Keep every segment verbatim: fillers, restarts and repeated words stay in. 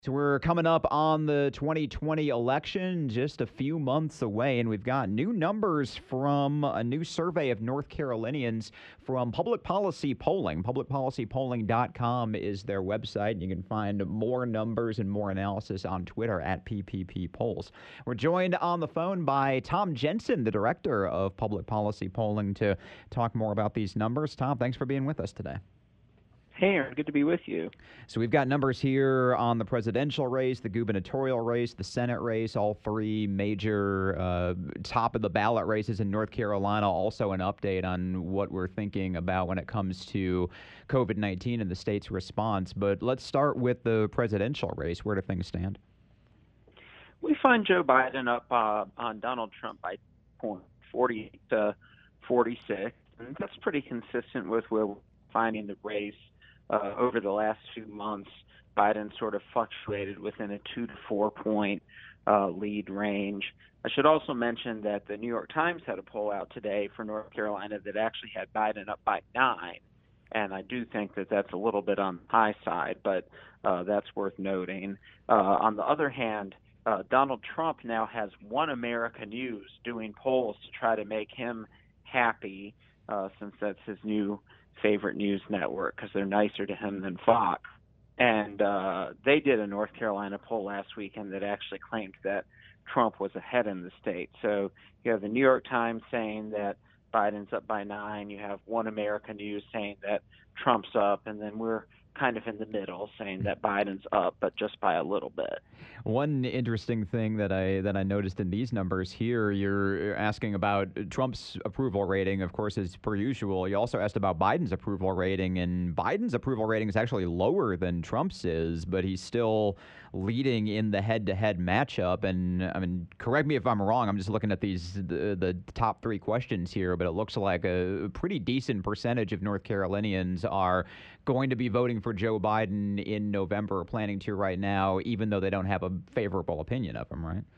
So we're coming up on the twenty twenty election, just a few months away, and we've got new numbers from a new survey of North Carolinians from Public Policy Polling. public policy polling dot com is their website, and you can find more numbers and more analysis on Twitter at P P P Polls. We're joined on the phone by Tom Jensen, the director of Public Policy Polling, to talk more about these numbers. Tom, thanks for being with us today. Hey, Aaron, good to be with you. So we've got numbers here on the presidential race, the gubernatorial race, the Senate race, all three major uh, top of the ballot races in North Carolina. Also an update on what we're thinking about when it comes to COVID nineteen and the state's response. But let's start with the presidential race. Where do things stand? We find Joe Biden up uh, on Donald Trump by forty to forty-six, and that's pretty consistent with where we're finding the race. Uh, over the last few months, Biden sort of fluctuated within a two to four point uh, lead range. I should also mention that the New York Times had a poll out today for North Carolina that actually had Biden up by nine. And I do think that that's a little bit on the high side, but uh, that's worth noting. Uh, on the other hand, uh, Donald Trump now has One America News doing polls to try to make him happy, uh, since that's his new favorite news network because they're nicer to him than Fox. And uh, they did a North Carolina poll last weekend that actually claimed that Trump was ahead in the state. So you have the New York Times saying that Biden's up by nine. You have One America News saying that Trump's up, and then we're kind of in the middle saying that Biden's up, but just by a little bit. One interesting thing that I that I noticed in these numbers here, you're asking about Trump's approval rating, of course, as per usual. You also asked about Biden's approval rating, and Biden's approval rating is actually lower than Trump's is, but he's still leading in the head-to-head matchup. And I mean, correct me if I'm wrong. I'm just looking at these the, the top three questions here, but it looks like a pretty decent percentage of North Carolinians are going to be voting for Joe Biden in November, or planning to right now, even though they don't have a favorable opinion of him, right?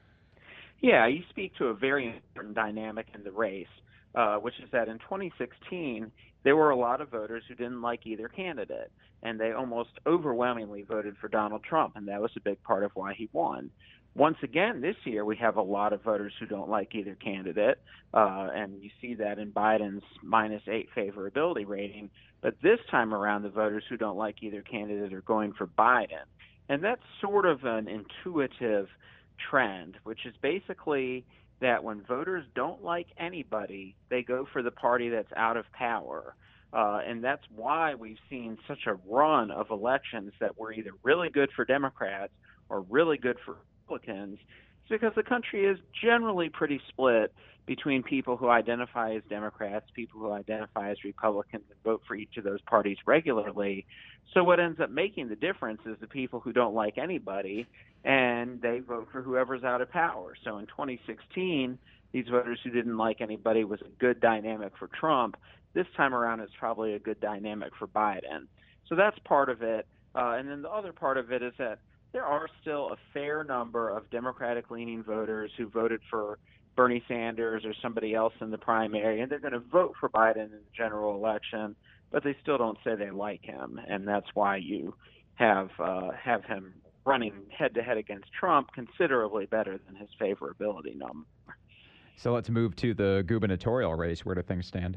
Yeah, you speak to a very important dynamic in the race, uh, which is that in twenty sixteen, there were a lot of voters who didn't like either candidate, and they almost overwhelmingly voted for Donald Trump, and that was a big part of why he won. Once again, this year, we have a lot of voters who don't like either candidate, uh, and you see that in Biden's minus eight favorability rating. But this time around, the voters who don't like either candidate are going for Biden. And that's sort of an intuitive trend, which is basically that when voters don't like anybody, they go for the party that's out of power. Uh, and that's why we've seen such a run of elections that were either really good for Democrats or really good for Republicans. It's because the country is generally pretty split between people who identify as Democrats, people who identify as Republicans, and vote for each of those parties regularly. So what ends up making the difference is the people who don't like anybody, and they vote for whoever's out of power. So in twenty sixteen, these voters who didn't like anybody was a good dynamic for Trump. This time around, it's probably a good dynamic for Biden. So that's part of it. Uh, and then the other part of it is that there are still a fair number of Democratic-leaning voters who voted for Bernie Sanders or somebody else in the primary, and they're going to vote for Biden in the general election, but they still don't say they like him, and that's why you have uh, have him running head-to-head against Trump considerably better than his favorability number. So let's move to the gubernatorial race. Where do things stand?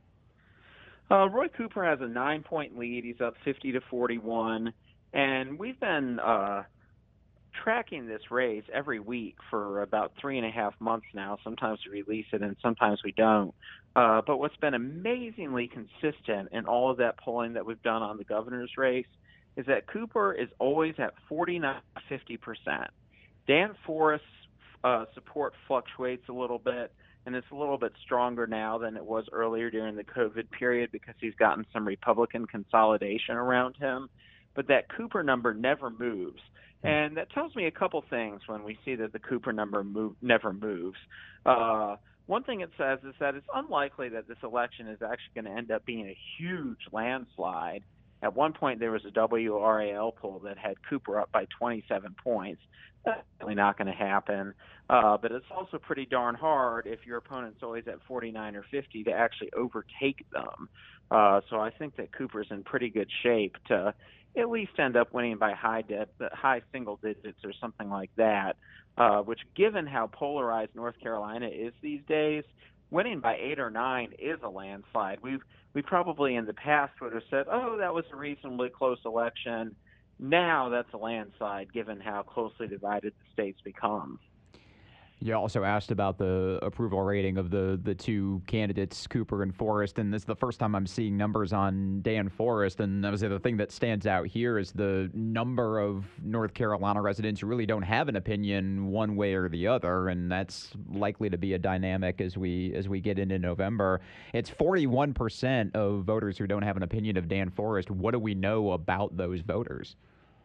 Uh, Roy Cooper has a nine-point lead. He's up fifty to forty-one, and we've been uh, tracking this race every week for about three and a half months now. Sometimes we release it and sometimes we don't. Uh, but what's been amazingly consistent in all of that polling that we've done on the governor's race is that Cooper is always at forty-nine to fifty percent. Dan Forest's uh, support fluctuates a little bit, and it's a little bit stronger now than it was earlier during the COVID period because he's gotten some Republican consolidation around him. But that Cooper number never moves. And that tells me a couple things when we see that the Cooper number move, never moves. Uh, one thing it says is that it's unlikely that this election is actually going to end up being a huge landslide. At one point, there was a W R A L poll that had Cooper up by twenty-seven points. That's really not going to happen. Uh, but it's also pretty darn hard if your opponent's always at forty-nine or fifty to actually overtake them. Uh, so I think that Cooper's in pretty good shape to at least end up winning by high de- high single digits or something like that. Uh, which, given how polarized North Carolina is these days, winning by eight or nine is a landslide. We've we probably in the past would have said, "Oh, that was a reasonably close election." Now that's a landslide, given how closely divided the state's become. You also asked about the approval rating of the the two candidates, Cooper and Forrest, and this is the first time I'm seeing numbers on Dan Forrest. And that was the thing that stands out here is the number of North Carolina residents who really don't have an opinion one way or the other, and that's likely to be a dynamic as we as we get into November. It's forty-one percent of voters who don't have an opinion of Dan Forrest. What do we know about those voters?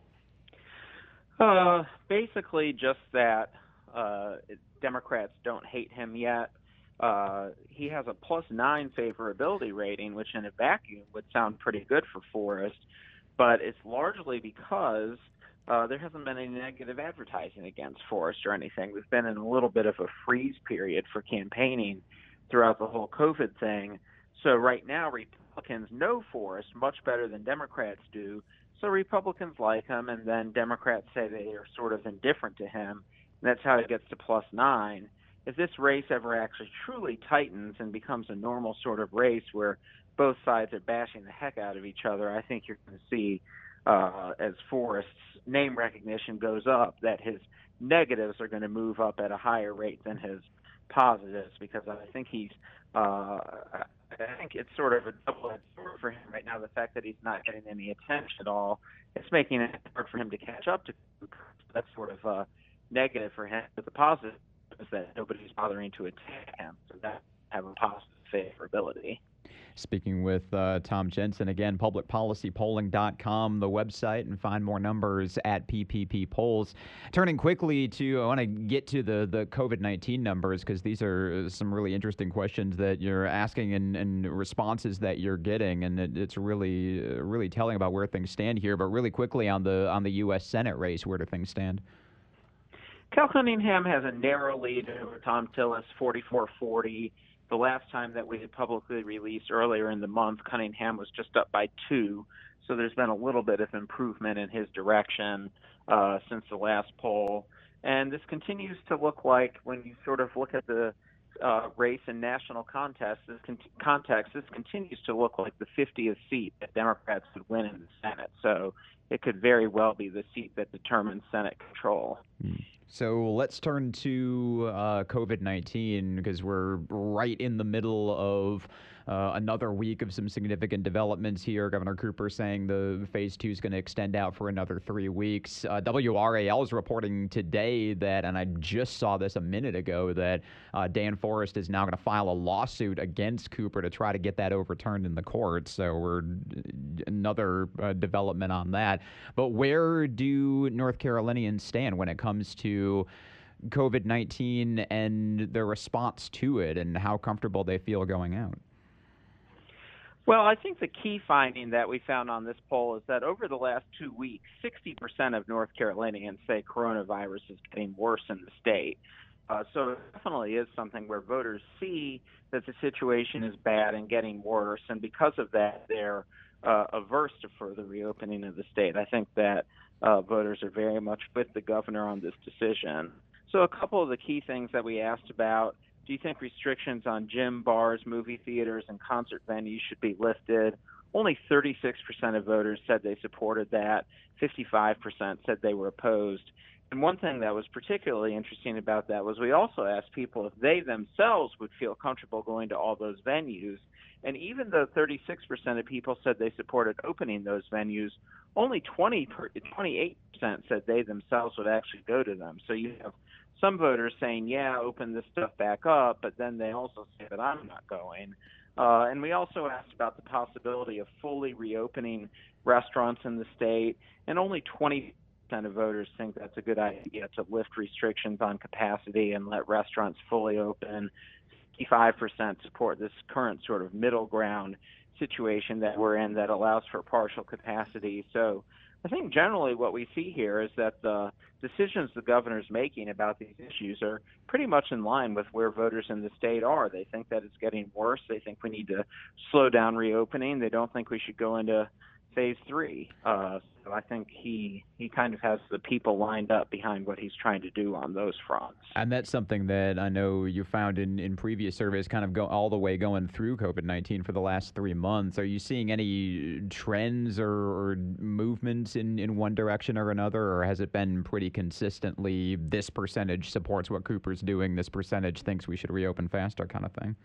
Uh, basically, just that. Uh, Democrats don't hate him yet. Uh, he has a plus nine favorability rating, which in a vacuum would sound pretty good for Forrest, but it's largely because uh, there hasn't been any negative advertising against Forrest or anything. We've been in a little bit of a freeze period for campaigning throughout the whole COVID thing. So right now, Republicans know Forrest much better than Democrats do. So Republicans like him, and then Democrats say they are sort of indifferent to him. That's how it gets to plus nine. If this race ever actually truly tightens and becomes a normal sort of race where both sides are bashing the heck out of each other, I think you're going to see, uh, as Forrest's name recognition goes up, that his negatives are going to move up at a higher rate than his positives, because I think he's, uh, I think it's sort of a double-edged sword for him right now. The fact that he's not getting any attention at all, it's making it hard for him to catch up to. That's sort of uh, negative for him, but the positive is that nobody's bothering to attack him, so that have a positive favorability. Speaking with uh, Tom Jensen, again, public policy polling dot com, the website, and find more numbers at P P P Polls. Turning quickly to, I want to get to the, the COVID nineteen numbers, because these are some really interesting questions that you're asking and, and responses that you're getting, and it, it's really, really telling about where things stand here. But really quickly on the on the U S Senate race, where do things stand? Cal Cunningham has a narrow lead over Tom Tillis, forty-four forty. The last time that we had publicly released earlier in the month, Cunningham was just up by two. So there's been a little bit of improvement in his direction uh, since the last poll. And this continues to look like, when you sort of look at the uh, race and national contest, this con- context, this continues to look like the fiftieth seat that Democrats would win in the Senate. So it could very well be the seat that determines Senate control. Mm. So let's turn to uh, COVID nineteen, because we're right in the middle of uh, another week of some significant developments here. Governor Cooper saying the phase two is going to extend out for another three weeks. Uh, W R A L is reporting today that, and I just saw this a minute ago, that uh, Dan Forrest is now going to file a lawsuit against Cooper to try to get that overturned in the courts. So we're another uh, development on that. But where do North Carolinians stand when it comes to COVID nineteen and their response to it, and how comfortable they feel going out? Well, I think the key finding that we found on this poll is that over the last two weeks, sixty percent of North Carolinians say coronavirus is getting worse in the state. Uh, so it definitely is something where voters see that the situation is bad and getting worse, and because of that, they're uh, averse to further reopening of the state. I think that uh, voters are very much with the governor on this decision. So a couple of the key things that we asked about: do you think restrictions on gym, bars, movie theaters, and concert venues should be lifted? Only thirty-six percent of voters said they supported that. fifty-five percent said they were opposed. And one thing that was particularly interesting about that was we also asked people if they themselves would feel comfortable going to all those venues. And even though thirty-six percent of people said they supported opening those venues, only twenty, twenty-eight percent said they themselves would actually go to them. So you have some voters saying, yeah, open this stuff back up, but then they also say that I'm not going. Uh, and we also asked about the possibility of fully reopening restaurants in the state, and only twenty percent of voters think that's a good idea to lift restrictions on capacity and let restaurants fully open. fifty-five percent support this current sort of middle ground situation that we're in that allows for partial capacity. So I think generally what we see here is that the decisions the governor's making about these issues are pretty much in line with where voters in the state are. They think that it's getting worse. They think we need to slow down reopening. They don't think we should go into phase three. Uh, so I think he he kind of has the people lined up behind what he's trying to do on those fronts. And that's something that I know you found in, in previous surveys, kind of go all the way going through COVID nineteen for the last three months. Are you seeing any trends or, or movements in, in one direction or another, or has it been pretty consistently this percentage supports what Cooper's doing, this percentage thinks we should reopen faster kind of thing?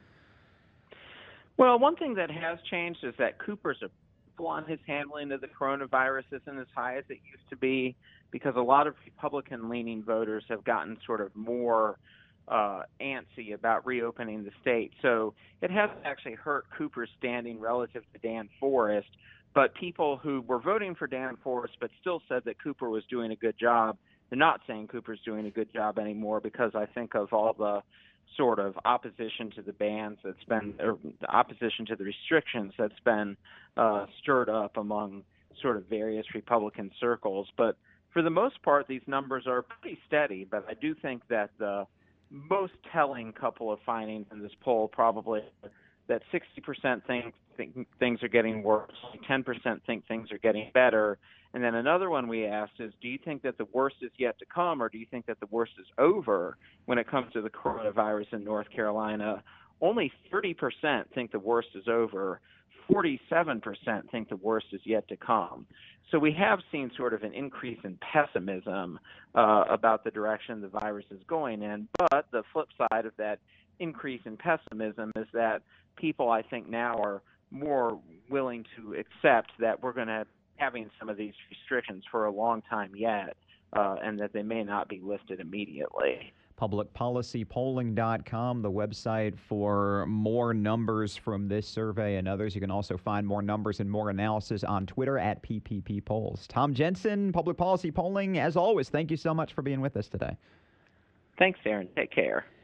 Well, one thing that has changed is that Cooper's approval on his handling of the coronavirus isn't as high as it used to be, because a lot of Republican-leaning voters have gotten sort of more uh, antsy about reopening the state. So it hasn't actually hurt Cooper's standing relative to Dan Forest, but people who were voting for Dan Forest but still said that Cooper was doing a good job, they're not saying Cooper's doing a good job anymore, because I think of all the sort of opposition to the bans that's been, or the opposition to the restrictions that's been uh, stirred up among sort of various Republican circles. But for the most part, these numbers are pretty steady. But I do think that the most telling couple of findings in this poll probably that sixty percent think, think things are getting worse, ten percent think things are getting better. And then another one we asked is, do you think that the worst is yet to come, or do you think that the worst is over when it comes to the coronavirus in North Carolina? Only thirty percent think the worst is over. forty-seven percent think the worst is yet to come. So we have seen sort of an increase in pessimism uh, about the direction the virus is going in. But the flip side of that increase in pessimism is that people, I think, now are more willing to accept that we're going to having some of these restrictions for a long time yet, uh, and that they may not be lifted immediately. public policy polling dot com, the website for more numbers from this survey and others. You can also find more numbers and more analysis on Twitter at P P P Polls. Tom Jensen, Public Policy Polling, as always, thank you so much for being with us today. Thanks, Aaron. Take care.